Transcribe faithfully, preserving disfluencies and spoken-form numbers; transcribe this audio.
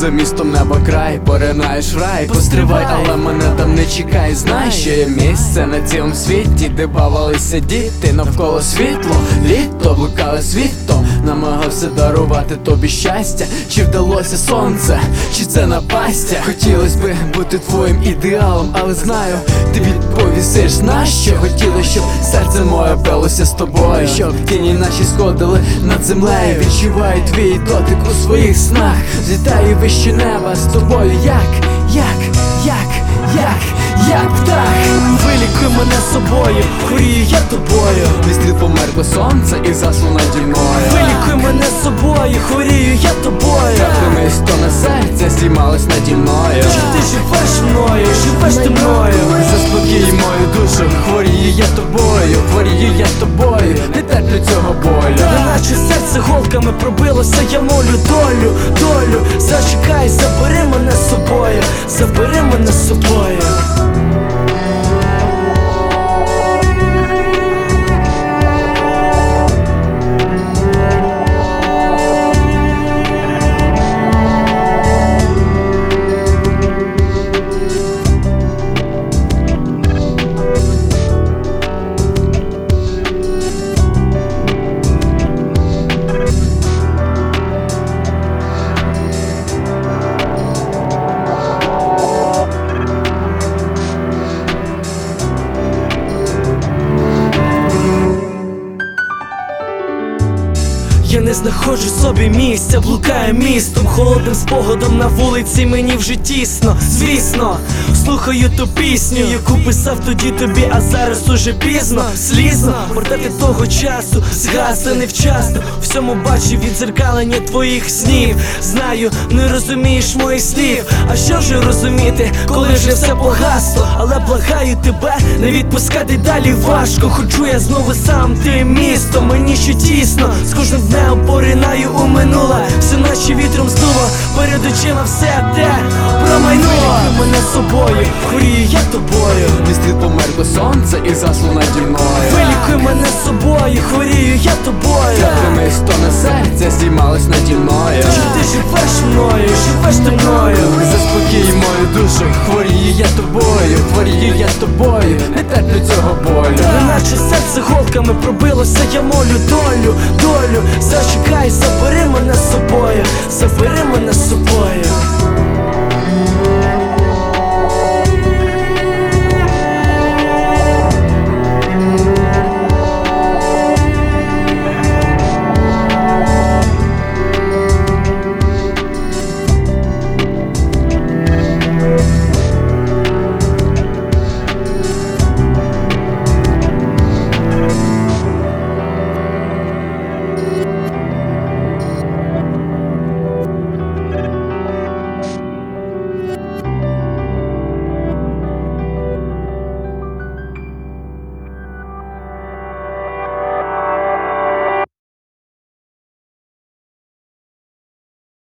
за містом небо край, поринаєш в рай, постривай, але мене там не чекай. Знай, що є місце на цілому світі, де бавилися діти, навколо світло, літо, блукали світом, намагався дарувати тобі щастя. Чи вдалося сонце, чи це напастя? Хотілось би бути твоїм ідеалом, але знаю, ти відповісиш на що. Хотілося, щоб серце моє билося з тобою, щоб тіні наші сходили над землею. Відчуваю твій дотик у своїх снах, злітаю вище неба з тобою, як, як, як, як, як птах. Вилікуй мене собою, хворію я тобою. Мій стріл померкло сонце і засло наді мною. Вилікуй мене собою, хворію я тобою. Теплими стони серця здіймалось наді мною. Чи ти живеш мною, живеш ти мною? Заспокій мою душу, хворію я тобою, хворію я тобою, не терплю цього болю. Неначе серце голками пробилося, я молю долю, долю. Зачекай, забери мене з собою, забери мене з собою. Я не знаходжу собі місця, блукаю містом, холодним спогадом на вулиці мені вже тісно. Звісно, слухаю ту пісню, яку писав тоді тобі, а зараз уже пізно. Слізно, портрети того часу згасли невчасно. Всьому бачу відзеркалення твоїх снів. Знаю, не розумієш моїх слів. А що вже розуміти, коли вже все погасло? Але благаю тебе, не відпускати далі важко. Ходжу я знову сам тим містом, мені ще тісно. З кожним днем поринаю у минуле, все наче вітром здуло, перед очима все те промайнуло. Вилікуй мене собою, хворію я тобою. Мій стріл померкло сонце і засло наді мною. Вилікуй мене собою, хворію я тобою. Теплими стони серця здіймалось наді мною. Чи ти живеш мною, живеш ти мною? Заспокій мою душу, хворію я тобою, хворію я тобою, не терплю цього болю. Неначе серце голками пробилося, я молю долю, долю. Зачекай, забери мене з собою, забери мене з собою.